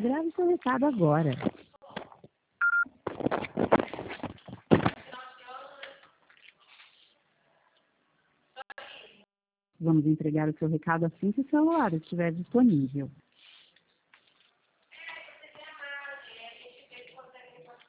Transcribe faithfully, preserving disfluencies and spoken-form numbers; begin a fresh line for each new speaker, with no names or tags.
Grave seu recado agora. Vamos entregar o seu recado assim que o celular estiver disponível.